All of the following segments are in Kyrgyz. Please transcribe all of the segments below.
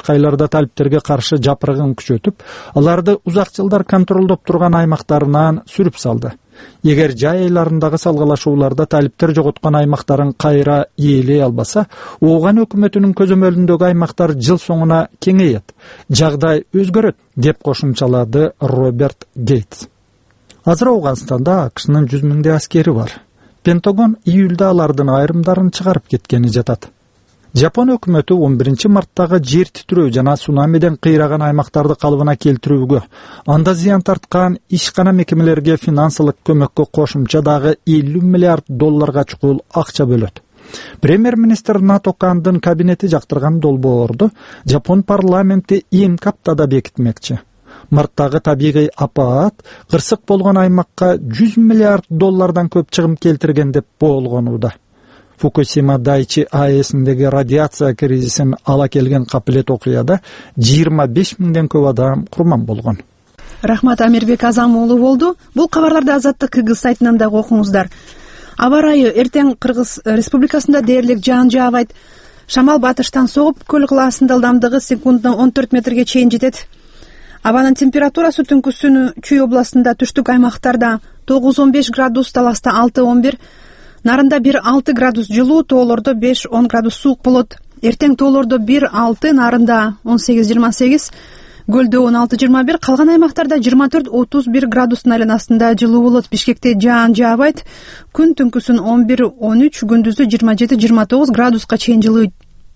жакайларда талиптерге каршы жапырыгын күчөтүп, аларды узак жылдар контролдоп турган аймактарынан сүрүп салды. Эгер жай айларындагы салгылашууларда талиптер жоготкон аймактарын кайра ээлей албаса, Ооган өкмөтүнүн көзөмөлүндөгү аймактар жыл соңуна кеңейет, жагдай өзгөрөт, деп кошумчалады Роберт Гейтс. Азыр Ауганстанда АКШнын 100 миңдей аскери бар. Пентагон июлда алардын айрымдарын чыгарып кеткени жатат. Жапон өкмөтү 11 марттагы жер титирөө жана цунамиден кыйраган аймактарды калыбына келтирүүгө, анда зыян тарткан ишкана мекемелерге финансылык көмөккө кошумча дагы $50 миллиард чукул акча бөлөт. Премьер-министр НАТО Кандын кабинети жактырган долбоорду Жапон парламенти эмки аптада бекитмекчи. Марттагы табигый апаат кырсык болгон аймакка $100 миллиард көп чыгым келтирген деп болгонууда. Фукусима Дайчи АЭСиндеги радиация кризисин ала келген капилет окуяда 25 миңден көп адам курман болгон. Рахмат, Амирбек Азам уулу болду. Бул кабарларды Азаттык Кыргыз сайтынан да окуңуздар. Аба ырайы эртең Кыргыз Республикасында дээрлик жаан жаабайт. Шамал батыштан согуп, көл кылаасында ылдамдыгы секундына 14 метрге чейин жетет. Абанын температурасы түнкүсүн Чүй областында түштүк аймактарда 9-15 градус, Таласта 6-11, Нарында 1-6 градус жылуу, тоолордо 5-10 градус суук болот. Эртең тоолордо 1-6, Нарында 18-28, Көлдө 16-21, калган аймактарда 24-31 градустун айланасында жылуу болот. Бишкекте жаан жаабайт. Күн түнкүсүн 11-13, күндүзү 27-29 градуска чейин жылыйт.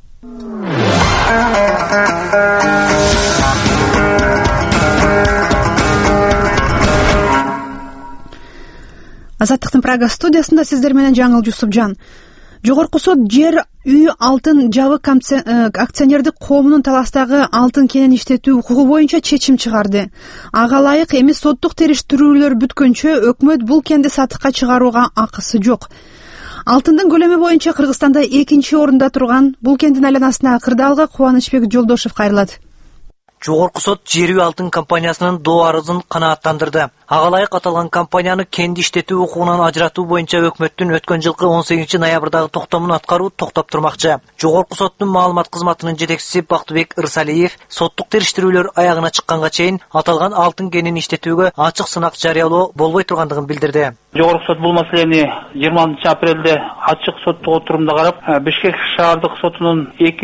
Азаттыктын Прага студиясында сиздер менен Жаңыл Жусупжан. Жогорку сот жер, үй, алтын жабык акционердик коомунун Таластагы алтын кенен иштетүү укугу боюнча чечим чыгарды. Ага ылайык эми соттук териштирүүлөр бүткөнчө өкмөт бул кенди сатыкка чыгарууга акысы жок. Алтындын көлөмү боюнча Кыргызстанда 2-нчи орунда турган бул кендин айланасына Кырдаалга Кубанычбек Жолдошев кайрылат. Жогорку сот жер үй алтын компаниясынын доо арызын канааттандырды. Ага ылайык аталган компанияны кенди иштетүү укугунан ажыратуу боюнча өкмөттүн өткөн жылкы 18 ноябрдагы токтомун аткаруу токтоп турмакчы. Жогорку соттун маалымат кызматынын жетекчиси Бактыбек Ырсалиев соттук териштирүүлөр аягына чыкканга чейин аталган алтын кенин иштетүүгө ачык сынак жарыялоо болбой тургандыгын билдирди. Жогорку сот бул маселени 20 апрелде ачык соттук отурумда карап, Бишкек шаардык сотунун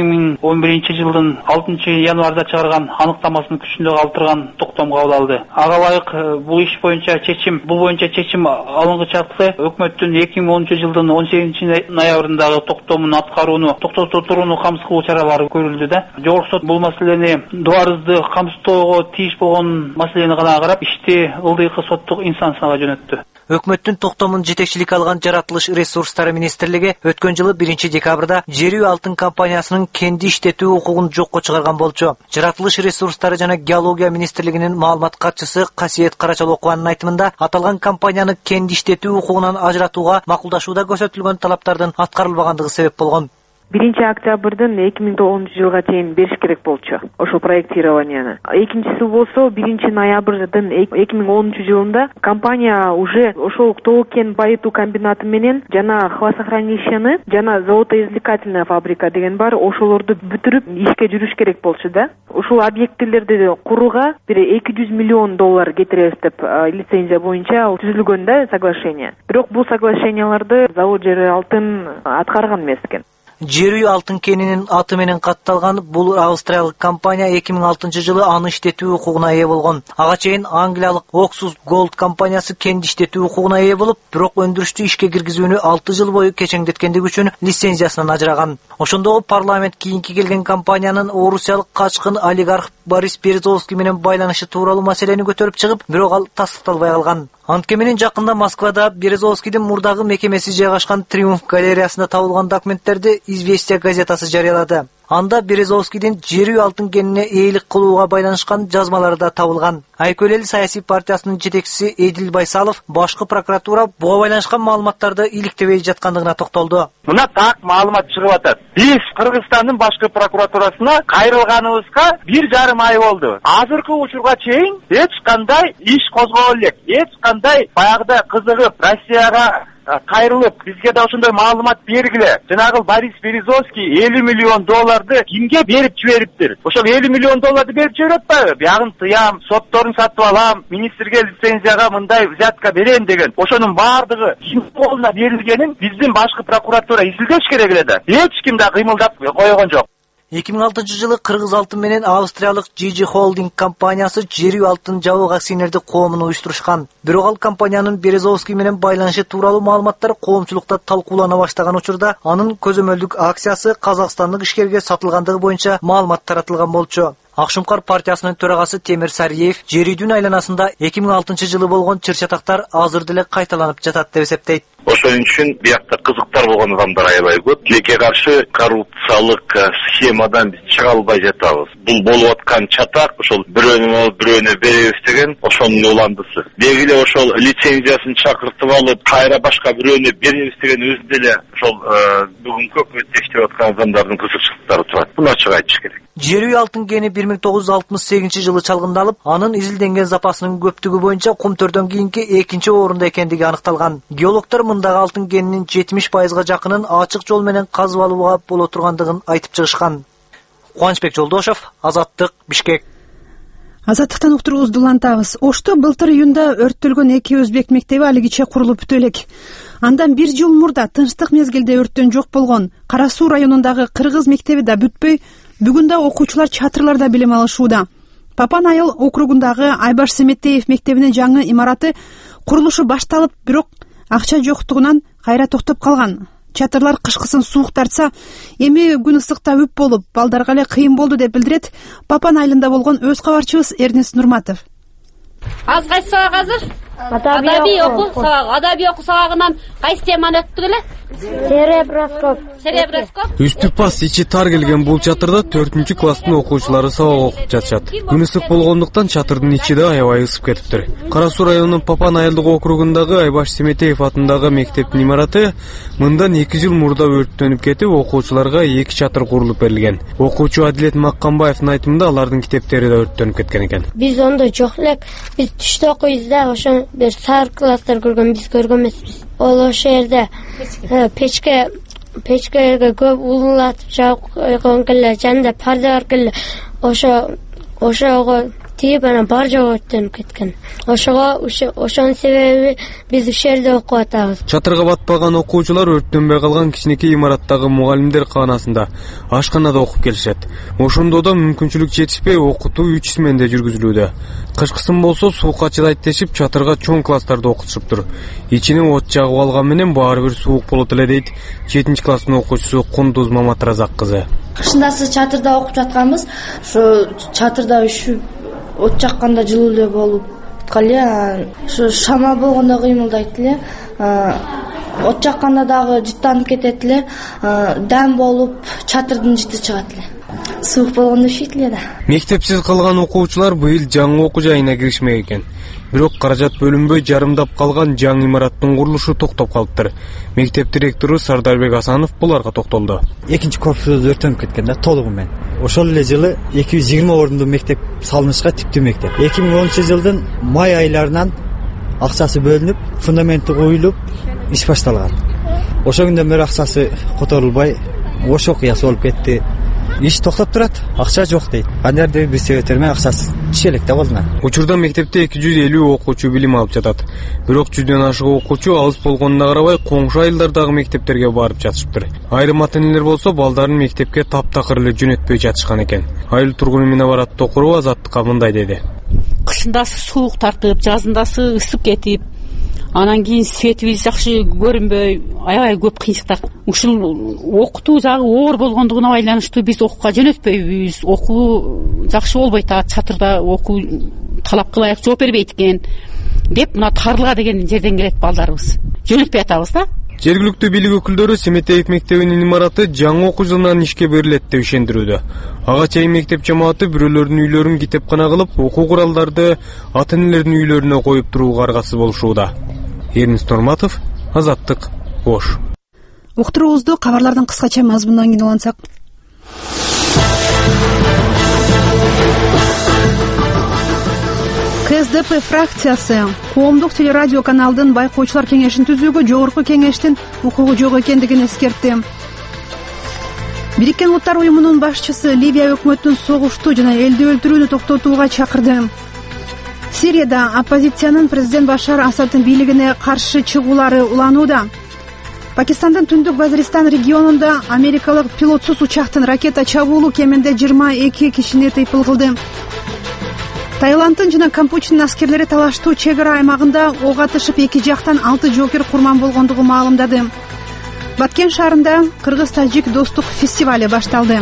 2011-жылдын 6-январда чыгарган аныктамасынын күчүндө калтырган токтом кабыл алды. Ага ылайык бул иш боюнча чечим алынгычаксы өкмөттүн 2010-жылдын 18 ноябрындагы токтомун аткарууну токтото турууну камсыз кылуу чаралары көрүлдү да. Жогорку сот бул маселени доо арызды камсыздоого тийиш болгон маселени гана карап, ишти ылдыйкы соттук инстанцияга жөнөттү. Өкмөттүн токтомун жетекчилик алган Жаратылыш ресурстары министрлиги өткөн жылы 1 декабрда жер үй алтын компаниясынын кенди иштетүү укугун жокко чыгарган болчу. Жаратылыш ресурстары жана геология министрлигинин маалымат катчысы Касиет Карачалокованын айтымында, аталган компанияны кенди иштетүү укугунан ажыратууга макулдашууда көрсөтүлгөн талаптардын аткарылбагандыгы себеп болгон. 1 октябрдын 2010-жылга чейин бериш керек болчу ошол проектированияны. Экинчиси болсо 1 ноябрдын 2010-жылында компания уже ошол тоо кен байытуу комбинаты менен жана хвостохранилищени жана золотоизвлекательная фабрика деген бар, ошолорду бүтүрүп ишке жүрүш керек болчу да. Ушул объекттерди курууга бир $200 миллион кетиребиз деп лицензия боюнча түзүлгөн да соглашение. Бирок бул соглашенияларды завод жер алтын аткарган эмес экен. Жер үй алтын кенинин аты менен катталган бул австриялык компания 2006-жылы аны иштетүү укугуна ээ болгон. Ага чейин англиялык Oxus Gold компаниясы кенди иштетүү укугуна ээ болуп, бирок өндүрүштү ишке киргизүүнү 6 жыл бою кечеңдеткендиги үчүн лицензиясынан ажыраган. Ошондогу парламент кийинки келген компаниянын орусиялык качкын олигарх Борис Березовский менен байланышы тууралуу маселени көтөрүп чыгып, бирок ал тастыкталбай калган. Анткени жакында Москвада Березовскийдин мурдагы мекемеси жайгашкан Триумф галереясында табылган документтерди Известия газетасы жарыялады. Анда Березовскийдин жер үй алтын кенине ээлик кылууга байланышкан жазмалары да табылган. Айкөл эл саясий партиясынын жетекчиси Эдил Байсалов башкы прокуратура буга байланышкан маалыматтарды иликтебей жаткандыгына токтолду. Мына так маалымат чыгып атат. Биз Кыргызстандын башкы прокуратурасына кайрылганыбызга 1,5 ай болду. Азыркы учурга чейин эч кандай иш козголо элек, эч кандай баягыда кызыгып Россияга кайрылып, бизге да ошондой маалымат бергиле. Жанагы Борис Березовский $50 миллион кимге берип жибериптир? Ошол $50 миллион берип жиберип атпайбы? Биягын тыям, сотторун сатып алам, министрге лицензияга мындай взятка берем деген. Ошонун баардыгы кимдин колуна берилгенин биздин башкы прокуратура изилдеш керек эле да. Эч ким да кыймылдап койгон жок. 2006-жылы кыргыз алтын менен австриялык GG Holding компаниясы жерүү алтын жабык акционердик коомун уюштурушкан. Бирок ал компаниянын Березовский менен байланышы тууралуу маалыматтар коомчулукта талкуулана баштаган учурда анын көзөмөлдүк акциясы казакстандык ишкерге сатылгандыгы боюнча маалымат таратылган болчу. Акшумкар партиясынын төрагасы Темир Сариев жерүүдүн айланасында 2006-жылы болгон чыр-чатактар азыр деле кайталанып жатат деп эсептейт. Ошон үчүн биякта кызыктар болгон адамдар аябай көп. Тилекке каршы коррупциялык схемадан биз чыга албай жатабыз. Бул болуп аткан чатак ошол бирөөнө беребиз деген ошонун уландысы. Белгиле ошол лицензиясын чакыртып алып, кайра башка бирөөнө беребиз деген өзү деле ошол бүгүн көп өтүштеп аткан адамдардын кызыкчылыктары турат. Буну ачык айтыш керек. Жерүү алтын кени 1968-жылы чалгындалып, анын изилденген запасынын көптүгү боюнча Кумтөрдөн кийинки экинчи орунда экендиги аныкталган. Геологдор мындагы алтын кенинин 70%га жакынын ачык жол менен казып алууга боло тургандыгын айтып чыгышкан. Кубанычбек Жолдошов, Азаттык, Бишкек. Азаттыктан уктуруубузду улантабыз. Ошто былтыр июнда өрттөлгөн 2 өзбек мектеби алигиче курулуп бүтө элек. Андан 1 жыл мурда тынчтык мезгилде өрттөн жок болгон Кара Суу районундагы кыргыз мектеби да бүтпөй, бүгүн да окуучулар чатырларда билим алышууда. Папан Айыл округундагы Айбаш Семетеев мектебинин жаңы имараты курулушу башталып, бирок акча жоктугунан кайра токтоп калган. Чатырлар кышкысын суук тартса, эми күн ысыкта үп болуп, балдарга эле кыйын болду деп билдирет Папан Айылында болгон өз кабарчыбыз Эрнест Нурматов. Аз кайсы сабак азыр? Адабий окуу сабагы. Адабий окуу сабагынан кайсы теманы өттүк эле? Сереброскоп. Үстү пас ичи тар келген бул чатырда 4-класстын окуучулары сабак окуп жатышат. Күн ысык болгондуктан чатырдын ичи да аябай ысып кетиптир. Кара Суу районунун Папан Айылдык округундагы Айбаш Семетеев атындагы мектептин имараты мындан 2 жыл мурда өрттөнүп кетип, окуучуларга 2 чатыр курулуп берилген. Окуучу Адилет Маккамбаевдин айтымында алардын китептери да өрттөнүп кеткен экен. Биз ондой жок элек. Биз түштө окуйбуз да, ошо бир сар класстар көргөн, биз көргөн эмеспиз. Ол ошо жерде печкеге көп улуулатып жагып койгон келе, жанында парда бар келе. Ошого тийип анан бар жагы өрттөнүп кеткен. Ошонун себеби биз ушул жерде окуп атабыз. Чатырга батпаган окуучулар өрттөнбөй калган кичинекей имараттагы мугалимдер каанасында ашканада окуп келишет. Ошондо да мүмкүнчүлүк жетишпей, окутуу 3 сменде жүргүзүлүүдө. Кышкысын болсо суукка чыдайт дешип, чатырга чоң класстарда окутушуптур. Ичине от жагып алган менен баары бир суук болот эле дейт 7-класстын окуучусу Кундуз Маматразак кызы. Кышында сиз чатырда окуп жатканбыз. Ошо чатырда үшүп от жакканда жылуу эле болуп аткан. Ошо шамал болгондо кыймылдайт эле. От жакканда дагы жыттанып кетет эле. Дам болуп чатырдын жыты чыгат эле. Суук болгондо ушейт эле да. Мектепсиз калган окуучулар быйыл жаңы окуу жайына киришмек экен. Бирок каражат бөлүнбөй жарымдап калган жаңы имараттын курулушу токтоп калыптыр. Мектеп директору Сардарбек Асанов буларга токтолду. Экинчи корпусу өрттөнүп кеткен да, толугу менен. Ошол эле жылы 220 орунду мектеп салынышка, типтүү мектеп. 2010-жылдын май айларынан акчасы бөлүнүп, фундаменти коюлуп, иш башталган. Ошо күндөн бери акчасы которулбай, ош окуясы болуп кетти. Иш токтоп турат, акча жок дейт. Кандайдыр бир себептер менен акчасы түшөлүк да болду. Учурда мектепте 250 окуучу билим алып жатат. Бирок 100дөн ашык окуучу алыс болгонуна карабай коңшу айылдардагы мектептерге барып жатышыптыр. Айрым ата-энелер болсо балдарын мектепке таптакыр эле жөнөтпөй жатышкан экен. Айыл тургуну Минабарат Токурова Азаттыкка мындай деди. Кышындасы суук тартып, жазындасы ысып кетип, анан кийин светибиз жакшы көрүнбөй, аябай көп кыйынчылыктар. Ушул окутуу жагы оор болгондугуна байланыштуу биз окууга жөнөтпөйбүз. Окуу жакшы болбой атат, чатырда окуу талапка ылайык жооп бербейт экен деп, мына Тарылга деген жерден келет балдарыбыз. Жөнөтпөй атабыз да. Жергиликтүү бийлик өкүлдөрү Семетеев мектебинин имараты жаңы окуу жылынан ишке берилет деп ишендирүүдө. Ага чейин мектеп жамааты бирөөлөрдүн үйлөрүн китепкана кылып, окуу куралдарды ата-энелердин үйлөрүнө коюп турууга аргасыз болушууда. Эрнест Нурматов, Азаттык, Ош. Уктуруубузду кабарлардын кыскача мазмунунан кийин улантсак. КСД КСДП фракциясы коомдук телерадио каналдын байкоочулар кеңешин түзүүгө жогорку кеңештин укугу жок экендигин эскертти. Бириккен Улуттар уюмунун башчысы Ливия өкмөтүн согушту жана элди өлтүрүүнү токтотууга чакырды. Сирияда оппозициянын президент Башар Асаддын бийлигине каршы чыгуулары уланууда. Пакистандын түндүк Вазиристан регионунда америкалык пилотсуз учактын ракета чабуулу кеминде 22 кишини тыйпыл кылды. Таиланддын жана Кампучтун аскерлери талаштуу чек ара аймагында ок атышып, эки жактан 6 жоокер курман болгондугу маалымдады. Баткен шаарында кыргыз-тажик достук фестивали башталды.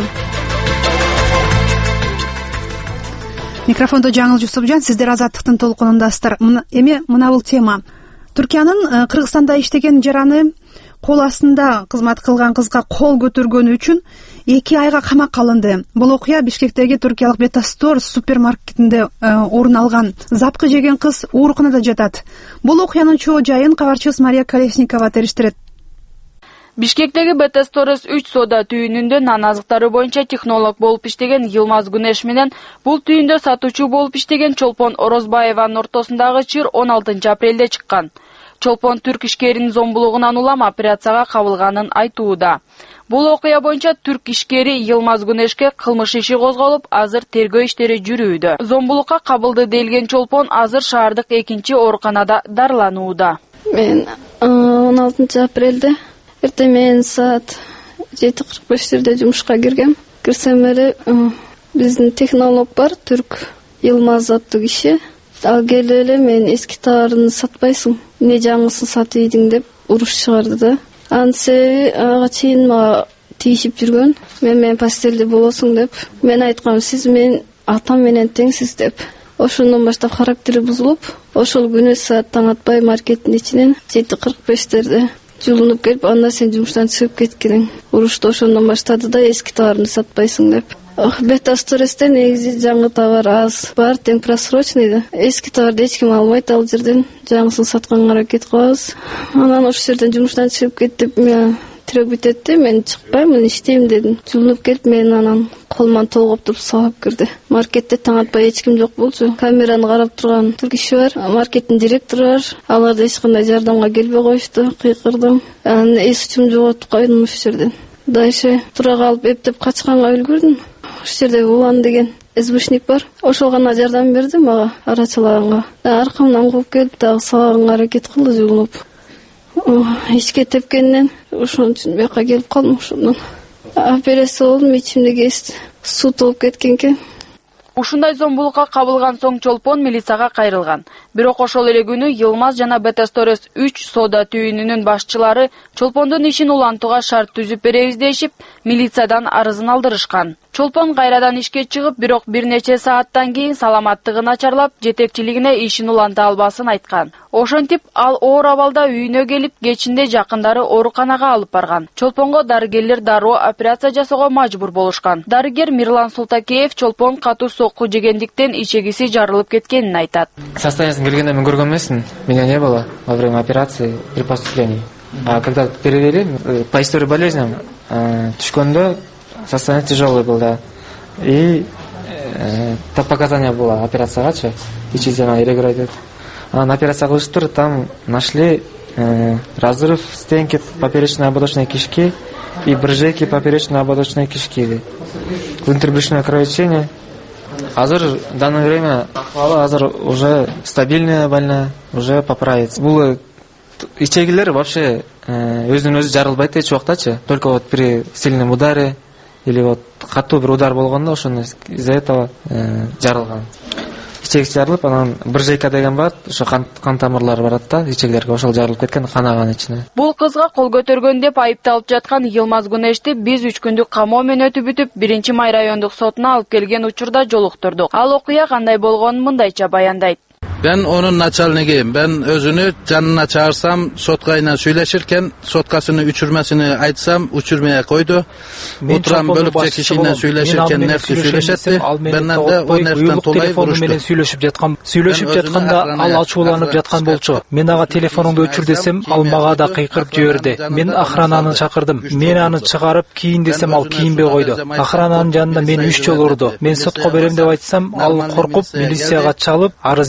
Микрофондо Жаңыл Жусупжан, сиздер Азаттыктын толкунундасыздар. Эми мына бул тема. Түркиянын Кыргызстанда иштеген жараны кол астында кызмат кылган кызга кол көтөргөнү үчүн 2 айга камакка алынды. Бул окуя Бишкектеги туркиялык Бетастор супермаркетинде орун алган. Запкы жеген кыз ооруканада жатат. Бул окуянын чоо жайын кабарчыбыз Мария Колесникова териштирет. Бишкектеги Бетасторус 3 соода түйүнүндө нан азыктары боюнча технолог болуп иштеген Йылмаз Күнеш менен бул түйүндө сатуучу болуп иштеген Чолпон Орозбаеванын ортосундагы чыр 16 апрелде чыккан. Чолпон түрк ишкеринин зомбулугунан улам операцияга кабылганын айтууда. Бул окуя боюнча түрк ишкери Йылмаз Күнешке кылмыш иши козголуп, азыр тергөө иштери жүрүүдө. Зомбулукка кабылды делген Чолпон азыр шаардык 2-ооруканада дарыланууда. Мен 16 апрелде эртең менен саат 7:45 жумушка киргем. Кирсем эле биздин технолог бар, түрк Йылмаз аттуу киши. Ал келип эле мен эски товарыңды сатпайсың, эмне жаңысын сатып ийдиң деп уруш чыгарды да. Анын себеби ага чейин мага тийишип жүргөн. Мен постелде болосуң деп. Мен айткам, сиз мен атам менен теңсиз деп. Ошондон баштап характери бузулуп, ошол күнү саат таң атпай маркеттин ичинен 7:45 жулунуп келип, анда сен жумуштан чыгып кеткениң. Урушты ошондон баштады да, эски товарыңды сатпайсың деп. Бетасторестен негизи жаңы товар аз бар, тең просрочный. Эски товарды эч ким албайт, ал жерден жаңысын сатканга аракет кылабыз. Анан ошол жерден жумуштан чыгып кет деп мен требуйт этти. Мен чыкпайм, мен иштейм дедим. Жулунуп келип, мен анан колуман толгоп туруп сабап кирди. Маркетте таң атпай эч ким жок болчу. Камераны карап турган түрк киши бар, маркеттин директору бар. Алар да эч кандай жардамга келбей коюшту, кыйкырдым. Анан эс үчүм жоготуп койдум ошол жерден. Дальше тура калып эптеп качканга үлгүрдүм. Ошол жерде Улан деген СБшник бар. Ошол гана жардам берди мага арачылаганга. Аркамдан кууп келип, дагы сабаганга аракет кылды жулунуп. Ичке тепкенден ошон үчүн бияка келип калдым. Ошондон операция болдум, ичимде кести. Суу толуп кеткен экен. Ушундай зомбулукка кабылган соң Чолпон милицияга кайрылган. Бирок ошол эле күнү Йылмаз жана Бетасторес 3 соода түйүнүнүн башчылары Чолпондун ишин улантууга шарт түзүп беребиз дешип, милициядан арызын алдырышкан. Чолпон кайрадан ишке чыгып, бирок бир нече сааттан кийин саламаттыгы начарлап, жетекчилигине ишин уланта албасын айткан. Ошентип, ал оор абалда үйүнө келип, кечинде жакындары ооруканага алып барган. Чолпонго дарыгерлер дароо операция жасоого мажбур болушкан. Дарыгер Мирлан Султакеев Чолпон катуу сокку жегендиктен ичегиси жарылып кеткенин айтат. Состояниесин келгенде мен көргөн эмесмин. Меня не было во время операции при поступлении. А когда перевели по истории болезни, түшкөндө состояние тяжелое было. И так показания было операциягачы. Ичизден иреграйдет. На операция кылыштыр, там нашли разрыв стенки поперечной ободочной кишки и брыжейки поперечной ободочной кишки. Внутрибрюшное кровотечение. Азыр в данное время азыр уже стабильная больная, уже поправится. Бул ичегилер вообще өзүнөн өзү жарылбайт эч убактачы. Только вот при сильном ударе или вот катуу бир удар болгондо ошону из-за этого жарылган. Ичеги жарылып, анан брыжейка деген бар, ошо кан тамырлары барат да, ичегилерге ошол жарылып кеткен, канаган ичине. Бул кызга кол көтөргөн деп айыпталып жаткан Йылмаз Күнешти биз 3 күндүк камоо менен өтүп бүтүп, 1-май райондук сотуна алып келген учурда жолуктурдук. Ал окуя кандай болгонун мындайча баяндайт. Ben onun начальнигiyim. Ben özünü canına çağırsam sotkayla söyleşirken sotkasını uçurmasını aytsam uçurmaya koydu. Oturan bölükçe kişiyle söyleşirken nersi söyleşetti. Benden de o nersten dolayı vuruştu. Сүйлөшүп жатканда ал ачууланып жаткан болчу. Мен ага телефонуңду өчүр десем, ал мага да кыйкырып жиберди. Мен охрананы чакырдым. Мен аны чыгарып кийин десем, ал кийинбей койду. Охрананын жанында мен 3 жолу урду. Мен сотко берем деп айтсам, ал коркуп милицияга чалып арыз жазды.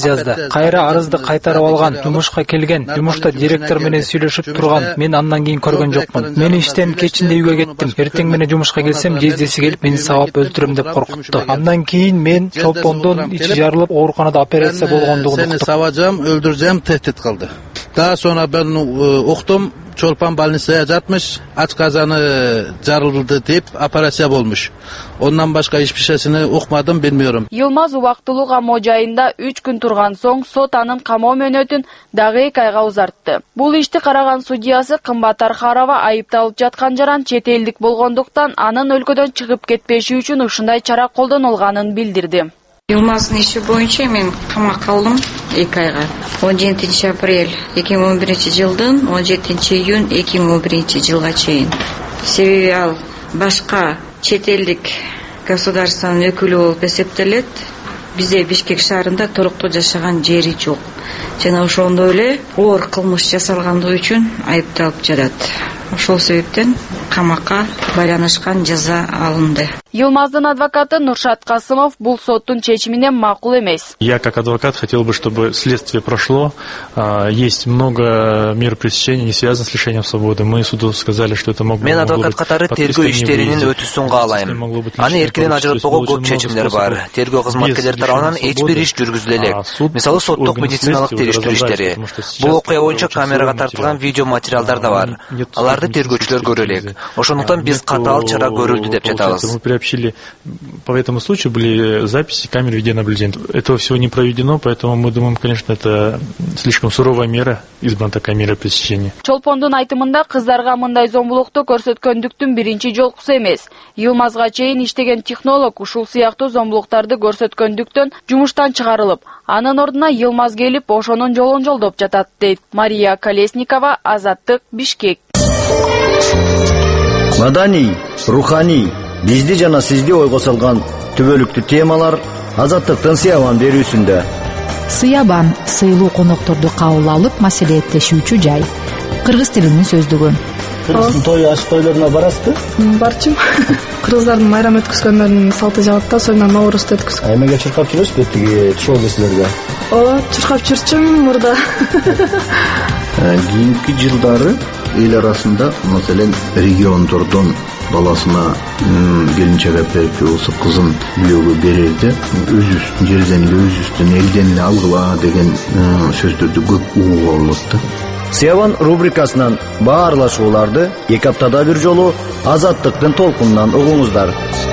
кайра арызды кайтарып алган, жумушка келген, жумушта директор менен сүйлөшүп турган. Мен андан кийин көргөн жокмун. Мен иштен кечинде үйгө кеттим. Эртең менен жумушка келсем, жездеси келип мени сабап өлтүрөм деп коркутту. Андан кийин мен чолпондон ичи жарылып, ооруканада операция болгондугун Seni savacağım, öldüreceğim tehdit kıldı. Daha sonra ben uqtum, Çolpan balnisaya yatmış, aç kazanı jarıldı deyip operasiya olmuş. Ondan başka hiçbir şeysini uqmadım, bilmiyorum. Yılmaz убактылуу камоо жайында 3 күн турган соң сот анын камоо мөөнөтүн дагы 2 айга узартты. Бул ишти караган судьясы Кымбат Архарова айыпталып жаткан жаран чет элдик болгондуктан анын өлкөдөн чыгып кетпеши үчүн ушундай чара колдонулганын билдирди. Yılmaz'ın işi boyunca ben kamak aldım 2 ayga. 17 aprel 2011 yıldan 17 iyun 2011 yılga çeyin. Sebebi al başka çet ellik государствонун өкүлү болуп эсептелет. Бизде Бишкек шаарында толуктуу жашаган жери жок. Жана ошондой эле оор кылмыш жасалгандыгы үчүн айыпталып жатат. Ошол себептен камакка байланышкан жаза алынды. Yılmaz'ın адвокаты Нуршат Касымов бул соттун чечимине макул эмес. Я как адвокат хотел бы, чтобы следствие прошло. Есть много мер пресечения, не связано с лишением свободы. Мы суду сказали, что это могло быть. Мен адвокат катары тергөө иштеринин өтүүсүн каалайм. Аны эркинен ажыратууга көп чечимдер бар. Тергөө кызматкерлери тарабынан эч бир иш жүргүзүлө элек. Мисалы соттук медициналык териштирүү иштери. Бул окуя боюнча камерага тартылган видео материалдар да бар. Аларды тергөөчүлөр көрө элек. Ошондуктан биз катаал чара көрүлдү деп жатабыз. По этому случаю были записи камер видеонаблюдения. Этого всего не проведено, поэтому мы думаем, конечно, это слишком суровая мера, избрана такая мера пресечения. Чолпондун айтымында кыздарга мындай зомбулукту көрсөткөндүктүн биринчи жолкусу эмес. Yılmazга чейин иштеген технолог ушул сыяктуу зомбулуктарды көрсөткөндүктөн жумуштан чыгарылып, анын ордуна Yılmaz келип ошонун жолун жолдоп жатат дейт Мария Колесникова, Азаттык, Бишкек. Madani, ruhani, bizdi жана сизди ойго салган түбөлүктүү темалар Азаттыктын Сыябан берүүсүндө. Сыябан сыйлуу конокторду кабыл алып маселелеттешүүчү жай. Кыргыз тилинин сөздүгү. Кыргыздын тою аш тойлоруна барасызбы? Барчым. Кыргыздардын майрам өткөзгөндөрүнүн салты жабатта союнан Наурузду өткөзгөн. Эмеге чуркап жүрөсүзбү тиги шоу кесилерге? Ооба, чуркап жүрчүм мурда. Кийинки жылдары эл арасында, маселен, региондордон баласына келинчек берип болсо кызын бүйөөгө берерде өзүбүздүн жерден эле өзүбүздүн элден эле алгыла деген сөздөрдү көп угууга болот да. Сыябан рубрикасынан баарлашууларды 2 аптада бир жолу Азаттыктын толкунунан угуңуздар.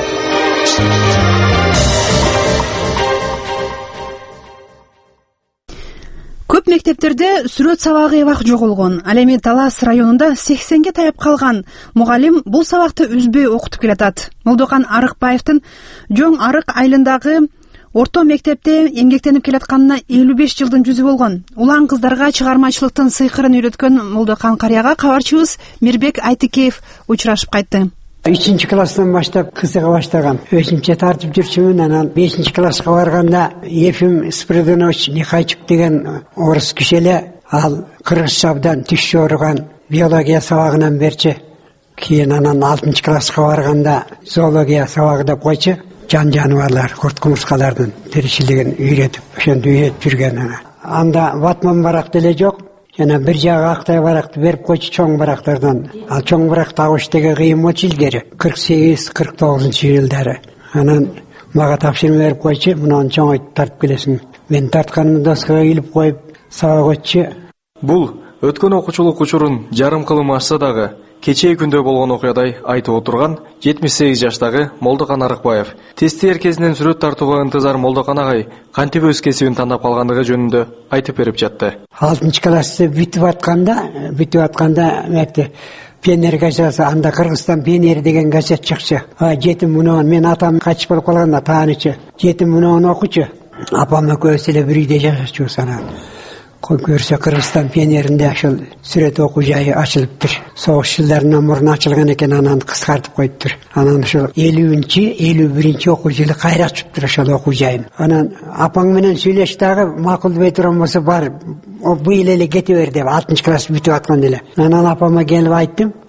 Көп мектептерде сүрөт сабагы эбак жоголгон. Ал эми Талас районунда 80ге таяп калган мугалим бул сабакты үзбөй окутуп келатат. Молдокан Арыкбаевдин Жоң Арык айылындагы орто мектепте эмгектенип келатканына 55 жылдын жүзү болгон. Улан кыздарга чыгармачылыктын сыйкырын үйрөткөн Молдокан карыяга кабарчыбыз Мирбек Айтыкеев учурашып кайтты. 3 класстан баштап кызыга баштагам. Өзүмчө тартып жүрчүмүн. Анан 5 класска барганда Ефим Спиридонович Нехайчук деген орус киши эле ал кыргызча абдан түш жоруган биология сабагынан берчи. Кийин анан 6 класска барганда зоология сабагы деп койчу. Жан жаныбарлар, курт кумурскалардын тиричилигин үйрөтүп, ошентип үйрөтүп жүргөн. Анда ватман барак деле жок. Жана бир жагы актай баракты берип койчу чоң барактардан. Ал чоң барак табыш деген кыйын болчу илгери 48-49 жылдары. Анан мага тапшырма берип койчу, мунун чоңойтуп тартып келесиң. Мен тартканымды доскага илип коюп сабак өтчү. Бул өткөн окуучулук учурун жарым кылым ашса дагы кечээ күндө болгон окуядай айтып отурган 78 жаштагы Молдокан Арыкбаев. Тестер кезинен сүрөт тартууга ынтызар Молдокан агай кантип өз кесибин тандап калгандыгы жөнүндө айтып берип жатты. 6 классты бүтүп атканда мекте пионер газети, анда Кыргызстан пионер деген газет чыкчу. Жетим мунун мен атам качып болуп калганда таанычы. Жетим мунун окучу. Апам экөөбүз эле бир үйдө жашачубуз анан. Көрсө Кыргызстан пионеринде ошол сүрөт окуу жайы ачылыптыр. Согуш жылдарынан мурун ачылган экен, анан кыскартып коюптур. Анан ошол 50-51 окуу жылы кайра ачыптыр ошол окуу жайын. Анан апаң менен сүйлөш дагы макулдубай турган болсо бар, быйыл эле кете бер деп 6 класс бүтүп аткан эле. Анан апама келип айттым.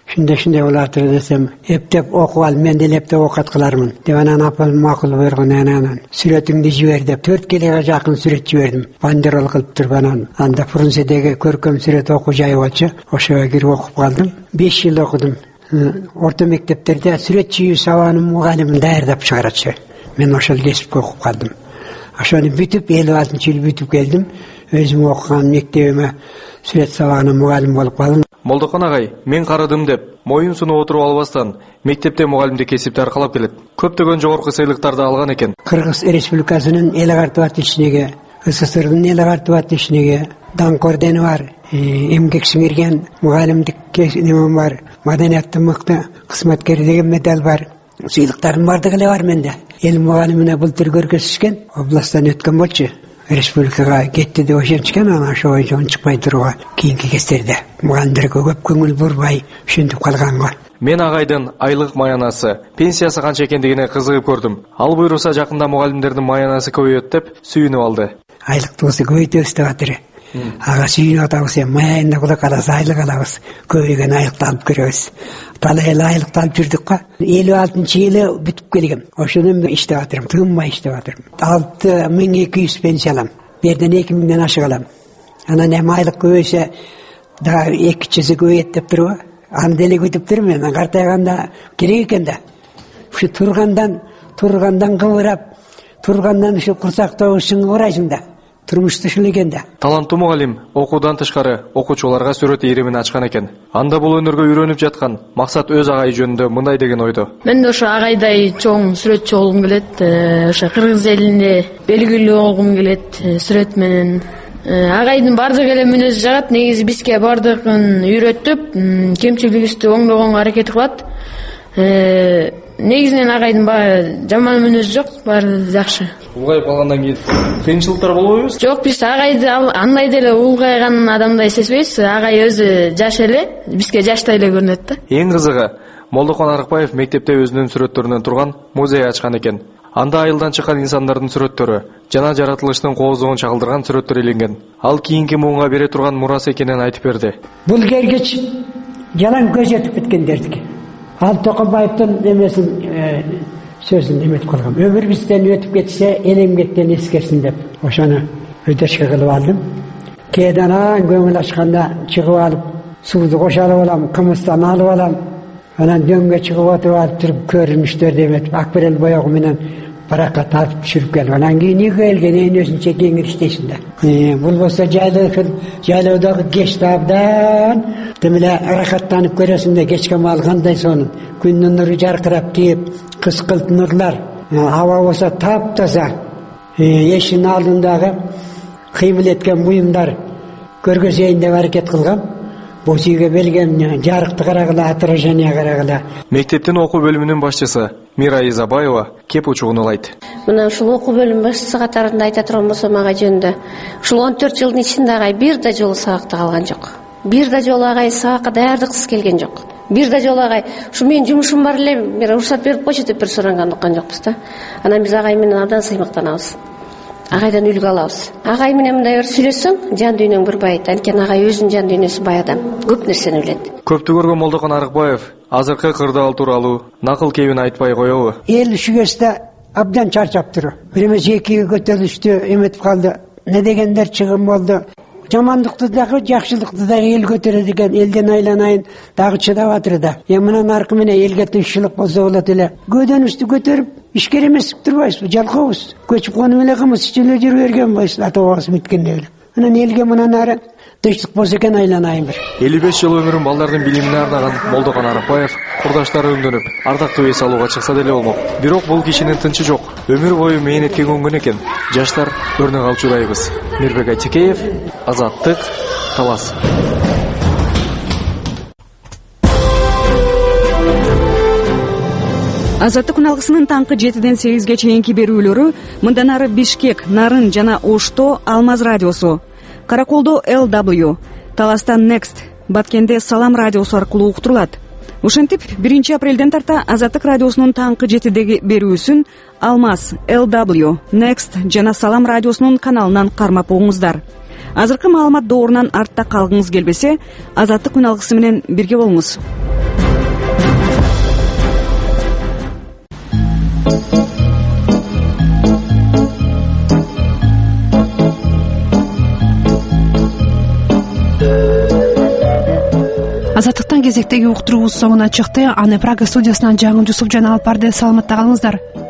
ушундай болатыр десем, эптеп окуп ал, мен деле эптеп окат кылармын деп анан апам макул койгон. Анан сүрөтүңдү жибер деп 4 келеге жакын сүрөт жибердим. Бандерол кылып туруп анан анда Фрунзедеги көркөм сүрөт окуу жайы болчу. Ошого кирип окуп калдым. 5 жыл окудум. Орто мектептерде сүрөт чыгуу сабагынын мугалимин даярдап чыгарачы. Мен ошол кесипке окуп калдым. Ошону бүтүп 56-жыл бүтүп келдим. Өзүм окуган мектебиме сүрөт сабагынын мугалим болуп калдым. Молдокон агай, мен карадым деп моюн сунуп отуруп албастан мектепте мугалимдик кесипти аркалап келет. Көптөгөн жогорку сыйлыктарды алган экен. Кыргыз Республикасынын эл агартуу отличниги, СССРдын эл агартуу отличниги, даңк ордени бар, эмгек сиңирген мугалимдик неме бар, маданияттын мыкты кызматкери деген медаль бар. Сыйлыктардын бардыгы эле бар менде. Эл мугалимине былтыр көргөзүшкөн, областтан өткөн болчу. Республикага кетти деп ошентишкен, анан ошо боюнча чыкпай турууга кийинки кездерде мугалимдерге көп көңүл бурбай ушинтип калганга. Мен агайдын айлык маянасы, пенсиясы канча экендигине кызыгып көрдүм. Ал буйруса жакында мугалимдердин маянасы көбөйөт деп сүйүнүп алды. Айлыктыбызды көбөйтөбүз деп атыр. Ага сүйүнүп атабыз, маянына кулак алабыз, айлык алабыз, көбөйгөн айлыкты алып көрөбүз. Талай эле айлыкты алып жүрдүк го. 56-жылы бүтүп келгем. Ошондон бери иштеп атырмын, тыгынбай иштеп атырмын. 6200 пенсия алам. Берден 2000ден ашык алам. Анан эми айлык көбөйсө да 200 көбөйөт деп турбу. Аны деле күтүп турмун. Мен картайганда керек экен да. Ушу тургандан кыбырап, тургандан ушу курсактоо шыңгырайсың да. Турмушта ушул экен да. Таланттуу мугалим окуудан тышкары окуучуларга сүрөт ийримин ачкан экен. Анда бул өнөргө үйрөнүп жаткан максат өз агай жөнүндө мындай деген ойдо. Мен да ошо агайдай чоң сүрөтчү болгум келет. Ошо кыргыз элинде белгилүү болгум келет сүрөт менен. Агайдын бардык эле мүнөзү жагат. Негизи бизге бардыгын үйрөтүп, кемчилигибизди оңдогонго аракет кылат. Негизинен агайдын жаман мүнөзү жок, баары жакшы. Улгайып калгандан кийин кыйынчылыктар болбойбу? Жок, биз агайды андай деле улгайган адамдай сезбейбиз. Агай өзү жаш эле, бизге жаштай эле көрүнөт да. Эң кызыгы, Молдокон Арыкбаев мектепте өзүнүн сүрөттөрүнөн турган музей ачкан экен. Анда айылдан чыккан инсандардын сүрөттөрү жана жаратылыштын кооздугун чагылдырган сүрөттөр иленген. Ал кийинки муунга бере турган мурасы экенин айтып берди. Бул кергич жалаң көз өтүп кеткендердики. Ал Токобаевдин эмесин сөзүн эметип калгам. Өмүр бизден өтүп кетсе, элемгеттен эскерсин деп. Ошону өтөшкө кылып алдым. Кээден көңүл ачканда чыгып алып, сууду кошалып алам, кымыздан алып алам. Анан дөңгө чыгып отуруп алып туруп көрүнүштөрдү эметип, акварель боягы менен баракка тартып түшүрүп келип, анан кийин үйгө келген өзүнчө кеңириштейсиң да. Бул болсо жайлоодогу кечти абдан демеле ырахаттанып көрөсүң да, кечке маал кандай сонун, күндүн нуру жаркырап тийип, кыскылт нурлар, аба болсо таптаза, эшиктин алдындагы кыймыл эткен буюмдар көргөзөйүн деп аракет кылгам. Бул үйгө белген жарыкты карагыла, отражение карагыла. Мектептин окуу бөлүмүнүн башчысы Мира Изабаева кеп учугунулайт. Мына ушул окуу бөлүм башчысы катарында айта турган болсом агай жөнүндө, ушул 14 жылдын ичинде агай бир да жолу сабакты калган жок. Бир да жолу агай сабакка даярдыксыз келген жок. Бир да жолу агай ушу менин жумушум бар эле, бир уруксат берип койчу деп бир суранган уккан жокпуз да. Анан биз агай менен абдан сыймыктанабыз. Агайдан үлгү алабыз. Агай менен мындай бир сүйлөшсөң, жан дүйнөң бір байыт. Анткени агай өзүнүн жан дүйнөсү бай адам. Көп нерсени билет. Көптү көргөн Молдокон Арыкбаев азыркы кырдаал тууралуу накыл кебин айтпай коебу? Эл ушугесте абдан чарчап тур. Бир эмес экиге көтөрүлүштү, эметип калды. Не дегендер чыгым болду. Жамандыкты дагы, жакшылыкты дагы эл көтөрөт экен, элден айланайын дагы чыдап атыр да. Мындан аркы менен элге тынччылык болсо болот эле. Көдөнүстү көтөрүп, ишкер эмес турбайбызбы, жалкообуз. Көчүп конуп эле кымыз ичиле жүрүп бергенбиз, ата-бабабыз бүткөндө эле. Анан элге мындан ары тынчтык болсо экен айланайын бир. 55 жыл өмүрүн балдардын билимине арнаган Молдокон Арыкбаев курдаштары өңдөнүп, ардактуу эс алууга чыкса деле болмок. Бирок бул кишинин тынчы жок. Өмүр бою мээнетке көнгөн экен. Жаштар өрнөк алчудайбыз. Мирбек Айтекеев, Азаттык, Талас. Азаттык күн таңкы 7-ден 8-ге чейинки берүүлөрү мындан ары Бишкек, Нарын жана Ошто Алмаз радиосу, Караколдо LW, Таластан Next, Баткенде Салам радиосу аркылуу уктурулат. Ушинтип 1 апрелден тарта Азаттык радиосунун таңкы 7-деги берүүсүн Алмаз, LW, Next жана Салам радиосунун каналынан кармап угуңуздар. Азыркы маалымат доорунан артта калгыңыз келбесе, Азаттык күн менен бирге болуңуз. кезектеги уктуруубуз соңуна чыкты. Аны Прага студиясынан Жаңы Жусупжан алып барды. Саламатта калыңыздар.